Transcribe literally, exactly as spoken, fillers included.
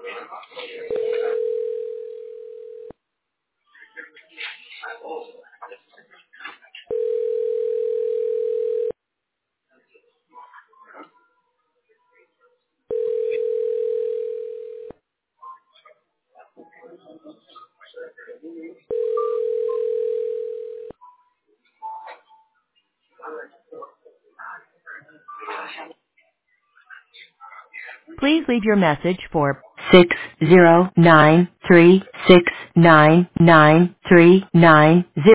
Please leave your message for six zero nine three six nine nine three nine zero.